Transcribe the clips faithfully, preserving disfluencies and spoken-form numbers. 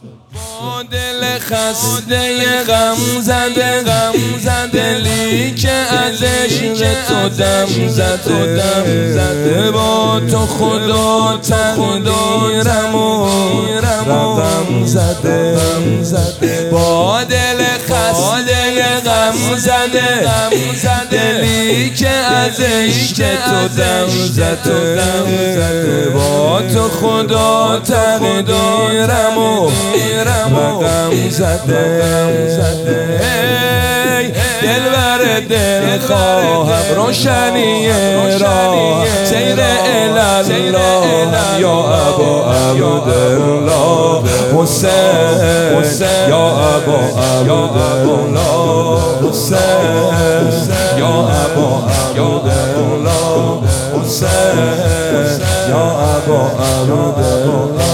با دل خسته غم زده غم زده دلی که از عشق تو دم زده دم زده با تو خدا تقدیرم و رقم زده زده با دل خسته غم زده غم زده دلی که از عشق تو دم زده دم زده با تو خدا تقدیرم و رقم زده دل بر دل خواهم روشنی راه سیر الالله یا ابا عبدالله حسین یا ابا عبدالله حسین یا ابا عبدالله حسین یا ابا عبدالله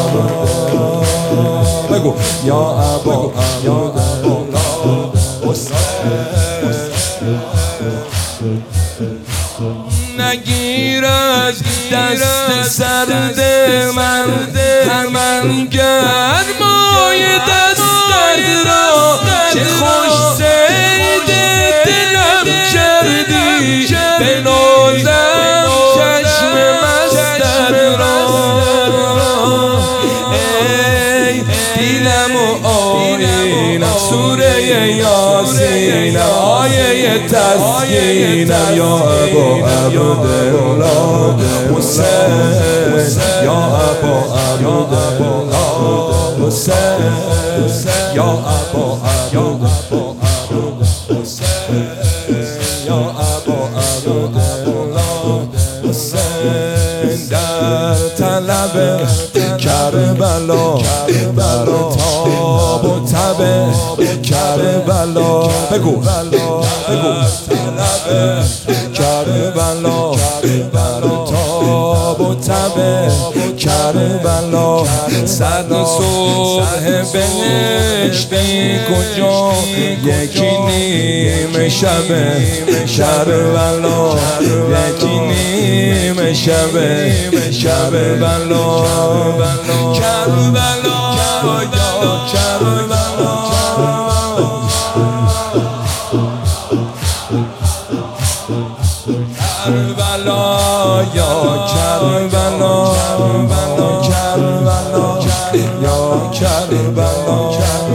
بگو یا ابا عبدالله نگیر از دست سرد من همان گرمای دستت را چه خوش صید دلم کردی بنازم چشم مستت را ای دیلم و آینم سوره یاسین آیه تسکینم یا ابا عبدالله حسین یا ابا عبدالله حسین یا ابا عبدالله حسین یا ابا عبدالله حسین در طلب کربلا در تاب و تب کربلا بگو بگو طلب کربلا در تاب و تب کربلا صد صبح بهشتی کجا یکی نیم شب کربلا یکی نیم شب کربلا کربلا یا کربلا کربلا یا کربلا کربلا یا کربلا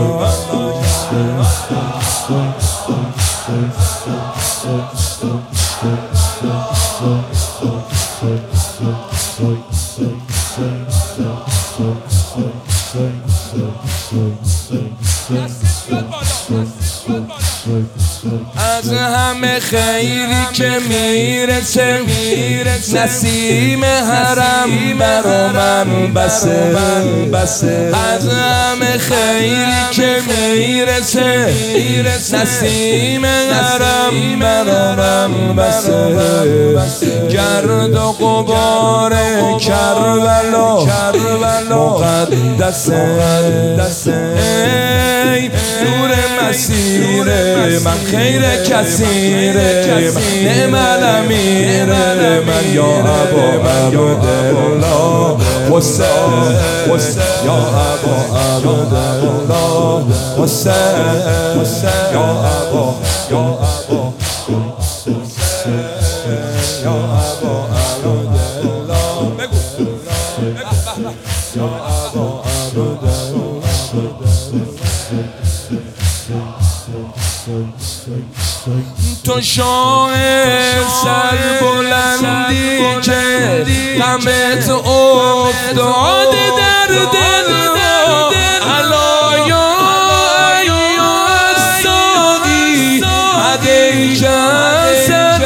از همه خیری که میرسه نسیم حرم برا من بسه از همه خیری که میرسه نسیم حرم برا من بسه گرد و غبار کربلا مقدسه ای نور مسیر من خیر کثیره نعم الامیر من یا ابا عبدالله حسین یا ابا عبدالله حسین یا ابا یا ابا حسین یا ابا عبدالله بگو یا ابا عبدالله تو شاه سر بلندی که غمت افتاده در دل علایا ایاز ساقی عدی جسد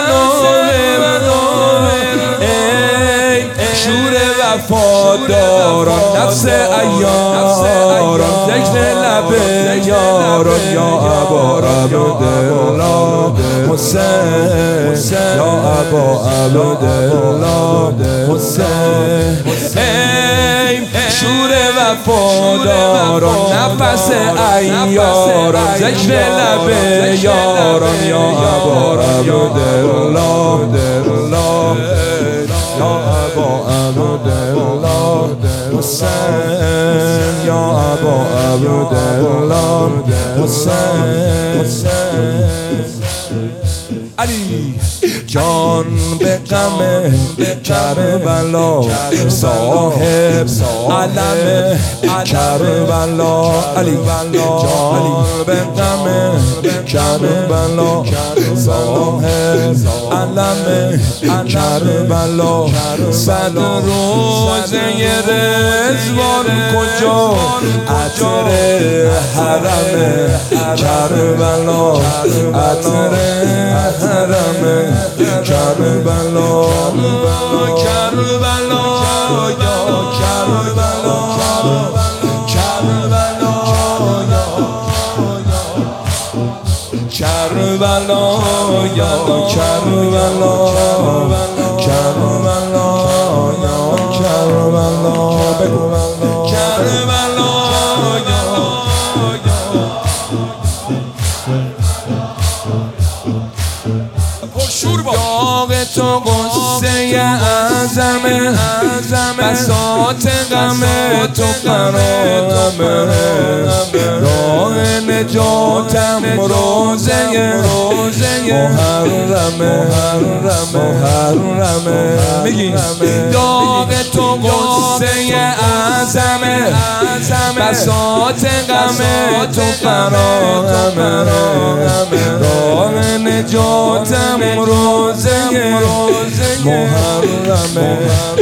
ای شور وفاداران نفس ایاران ذکر لب یاران یا ابا عبدالله حسین یا ابا عبدالله حسین ای شور وفاداران نفس ایاران ذکر لب یاران یا ابا عبدالله یا ابا عبدالله حسین یا ابا عبدالله حسین علی جان به غم کربلا صاحب علم کربلا علی جان به غم کربلا صاحب علم کربلا صد روزه رضوان کجا عطر حرم کربلا عطر حرم کربلا کربلا یا کربلا کربلا کربلا یا کربلا کربلا یا کربلا بگو کربلا داغ تو غصه اعظمه بساط غم تو قرارمه راه نجاتم روزه محرمه محرمه میگی داغ تو غصه اعظمه بساط غم تو قرارمه راه نجاتم روزه محرمه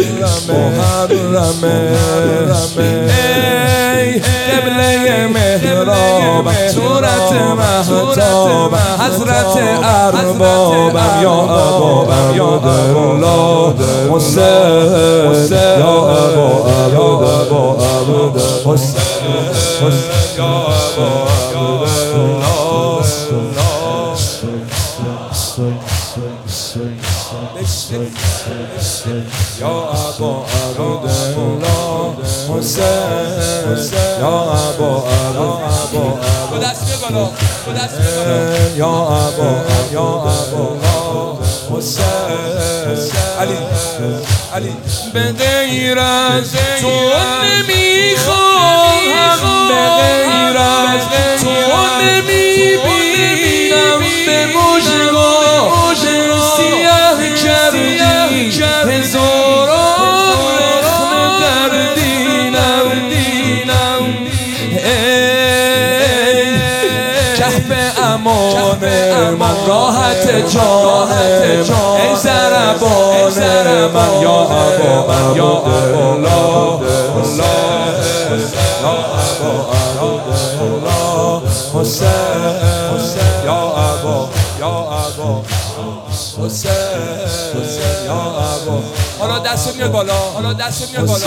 محرمه ای قبله محراب صورت مهتاب حضرت اربابم یا ابا عبدالله حسین یا ابا عبدالله حسین یا ابا عبدالله یا ابا عبدالله حسین یا ابا عبدالله یا ابا یا ابا حسین علی علی به غیر از تو نمیخواهم به غیر از تو نمیبینم به مژگان سیاه کردی هزاران رخنه در دینم ای کهف امان من راحت جان ای ضربان من یا ابا عبدالله حسین یا ابا یا ابا حسین یا ابا حالا دست میاد بالا حالا دست میاد بالا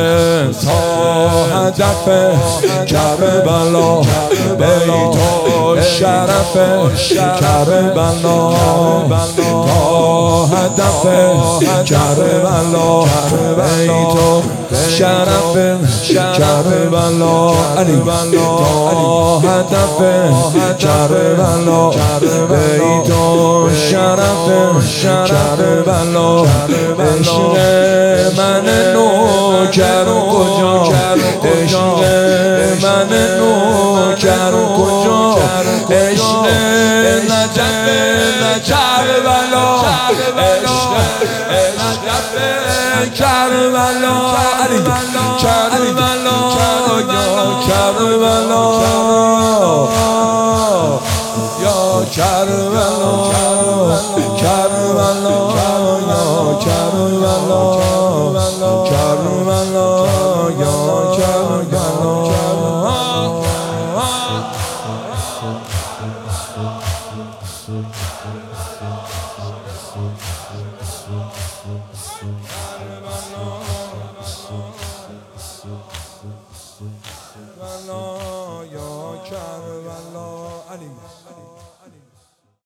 تا هدف کربلا بیت و شرف کربلا تا هدف کربلا بیت و شرف کربلا علی تا هدف کربلا بیت و شرف کربلا عشق من نوکر کجا عشق من نوکر کجا عشق نجف کربلا عشق نجف کربلا علی کربلا یا کربلا یا کربلا کربلا یا کربلا کربلا یا کربلا